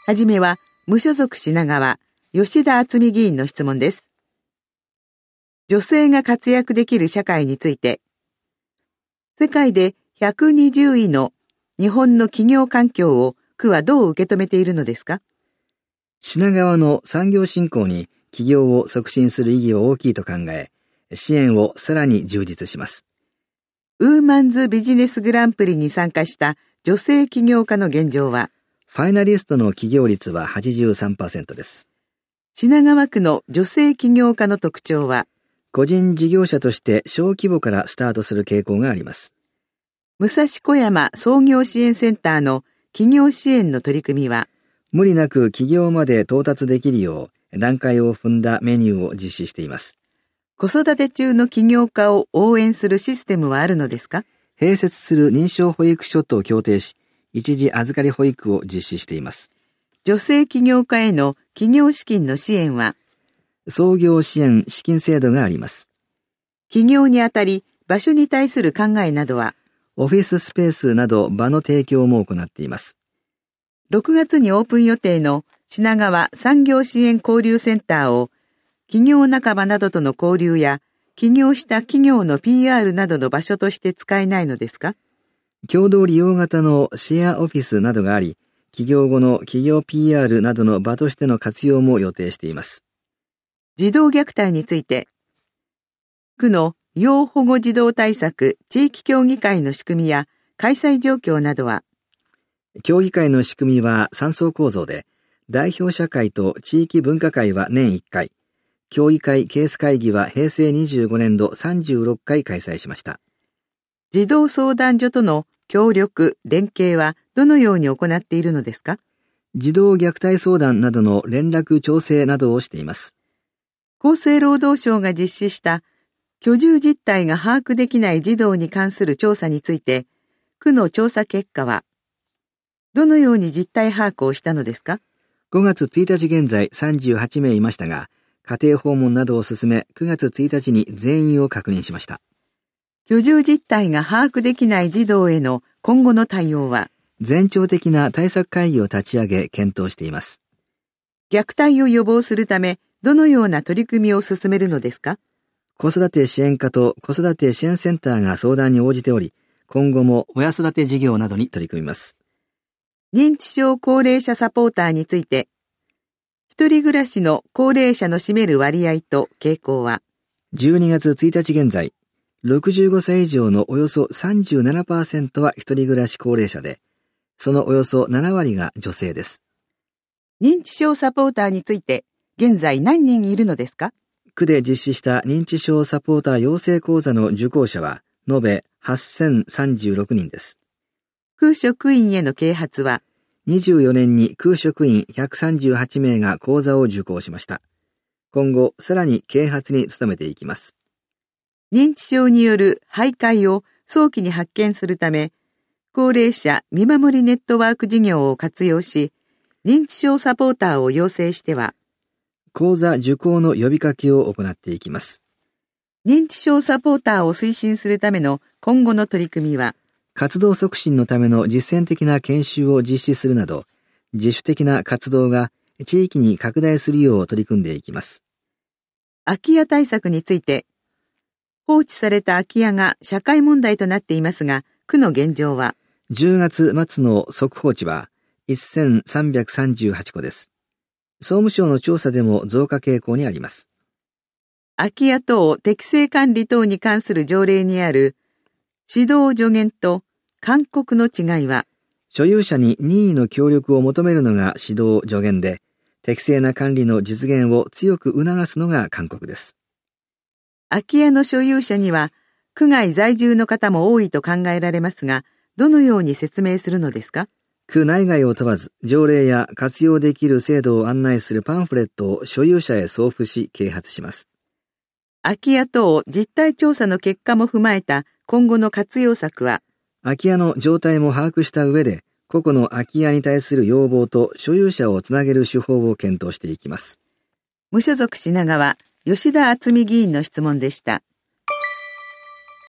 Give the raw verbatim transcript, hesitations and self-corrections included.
はじめは、無所属品川、吉田敦美議員の質問です。女性が活躍できる社会について、世界でひゃくにじゅういの日本の企業環境を区はどう受け止めているのですか？ 品川の産業振興に企業を促進する意義は大きいと考え、支援をさらに充実します。 ウーマンズビジネスグランプリに参加した女性起業家の現状は、 ファイナリストの起業率は はちじゅうさんパーセント です。 品川区の女性起業家の特徴は、 個人事業者として小規模からスタートする傾向があります。 武蔵小山創業支援センターの起業支援の取り組みは、 無理なく起業まで到達できるよう段階を踏んだメニューを実施しています。 子育て中の起業家を応援するシステムはあるのですか？ 併設する認証保育所と協定し、一時預かり保育を実施しています。 女性起業家への起業資金の支援は、 創業支援資金制度があります。 起業にあたり、場所に対する考えなどは、 オフィススペースなど場の提供も行っています。 ろくがつにオープン予定の品川産業支援交流センターを、企業仲間などとの交流や、起業した企業の ピーアール などの場所として使えないのですか？ 共同利用型のシェアオフィスなどがあり、起業後の企業 ピーアール などの場としての活用も予定しています。 児童虐待について、区の要保護児童対策地域協議会の仕組みや開催状況などは、 協議会の仕組みはさん層構造で、代表者会と地域文化会は年いっかい、協議会ケース会議はへいせいにじゅうごねんどさんじゅうろっかい開催しました。 児童相談所との協力、連携はどのように行っているのですか？ 児童虐待相談などの連絡調整などをしています。 厚生労働省が実施した居住実態が把握できない児童に関する調査について、区の調査結果は、どのように実態把握をしたのですか？ ごがつついたち現在さんじゅうはちめいいましたが、家庭訪問などを進めくがつついたちに全員を確認しました。 居住実態が把握できない児童への今後の対応は、 全庁的な対策会議を立ち上げ検討しています。 虐待を予防するため、どのような取り組みを進めるのですか？ 子育て支援課と子育て支援センターが相談に応じており、今後も親育て事業などに取り組みます。 認知症高齢者サポーターについて、一人暮らしの高齢者の占める割合と傾向は、 じゅうにがつついたち現在、ろくじゅうごさい以上のおよそ さんじゅうななパーセント は一人暮らし高齢者で、そのおよそななわりが女性です。 認知症サポーターについて、現在何人いるのですか？ 区で実施した認知症サポーター養成講座の受講者は、延べはっせんさんじゅうろくにんです。 区職員への啓発は、 にじゅうよねんに区職員ひゃくさんじゅうはちめいが講座を受講しました。今後、さらに啓発に努めていきます。 認知症による徘徊を早期に発見するため、高齢者見守りネットワーク事業を活用し、認知症サポーターを養成しては、 講座受講の呼びかけを行っていきます。 認知症サポーターを推進するための今後の取り組みは、 活動促進のための実践的な研修を実施するなど、自主的な活動が地域に拡大するよう取り組んでいきます。 空き家対策について、放置された空き家が社会問題となっていますが、区の現状は、 じゅうがつまつの速放置はせんさんびゃくさんじゅうはちこです。総務省の調査でも増加傾向にあります。 空き家等適正管理等に関する条例にある指導助言と勧告の違いは、 所有者に任意の協力を求めるのが指導助言で、適正な管理の実現を強く促すのが勧告です。 空き家の所有者には、区外在住の方も多いと考えられますが、どのように説明するのですか？ 区内外を問わず、条例や活用できる制度を案内するパンフレットを所有者へ送付し、啓発します。 空き家等実態調査の結果も踏まえた今後の活用策は、 空き家の状態も把握した上で、個々の空き家に対する要望と所有者をつなげる手法を検討していきます。 無所属品川、吉田敦美議員の質問でした。